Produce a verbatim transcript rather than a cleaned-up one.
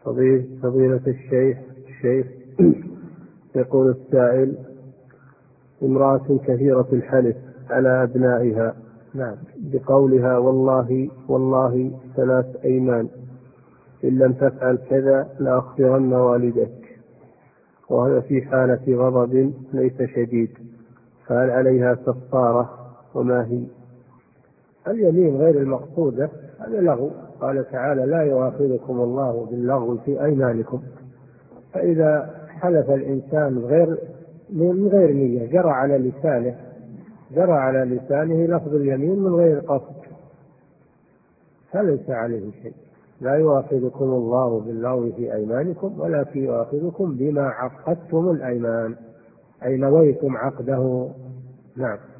فضيلة الشيخ الشيخ يقول السائل: امرأة كثيرة الحلف على أبنائها نعم. بقولها والله والله ثلاث أيمان إن لم تفعل كذا لأخبرن والدك، وهذا في حالة غضب ليس شديد، فهل عليها كفارة وما هي؟ اليمين غير المقصودة هذا لغو، قال تعالى: لا يؤاخذكم الله باللغو في أيمانكم. فإذا حلف الإنسان غير من غير نية جرى على لسانه جرى على لسانه لفظ اليمين من غير قصد فليس عليه شيء. لا يؤاخذكم الله باللغو في أيمانكم ولكن يؤاخذكم بما عقدتم الأيمان، أي نويتم عقده. نعم.